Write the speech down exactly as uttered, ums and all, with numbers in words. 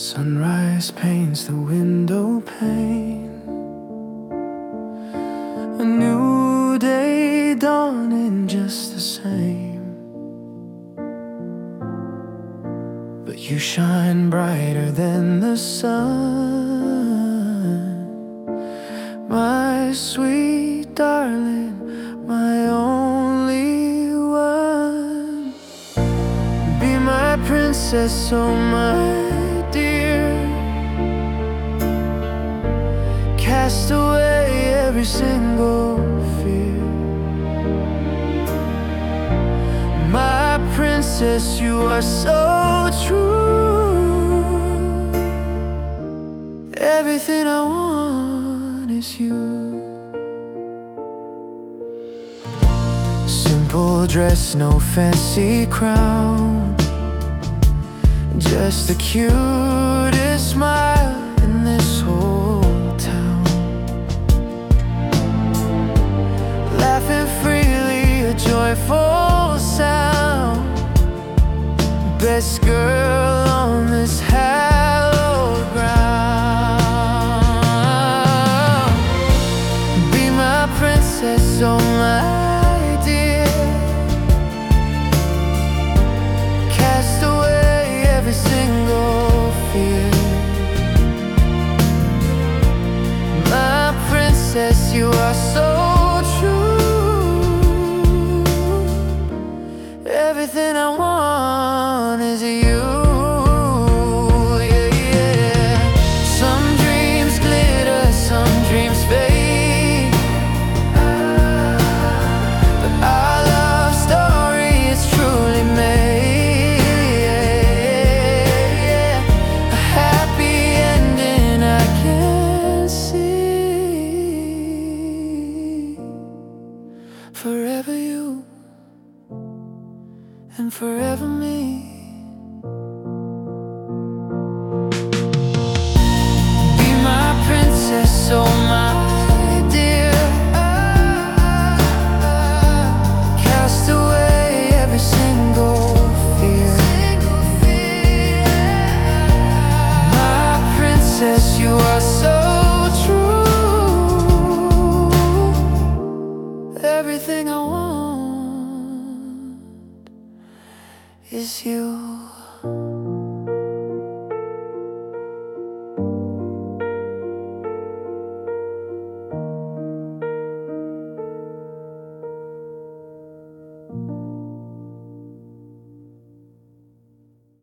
Sunrise paints the window pane, a new day dawning just the same. But you shine brighter than the sun, my sweet darling, my only one. Be my princess, oh my dear, cast away every single fear. My princess, you are so true. Everything I want is you. Simple dress, no fancy crown, just the cutest smile in this whole town. Laughing freely, a joyful sound. Best girl on this hallowed ground. Be my princess, oh my dear, cast away every single fear. My princess, you are so true. Everything I want is you. Yeah, yeah. Some dreams glitter, some dreams fade, but our love story is truly made. A happy ending I can see. Forever you and forever me. Be my princess, oh my dear, cast away every single fear. My princess, you are so true. Everything I want is you.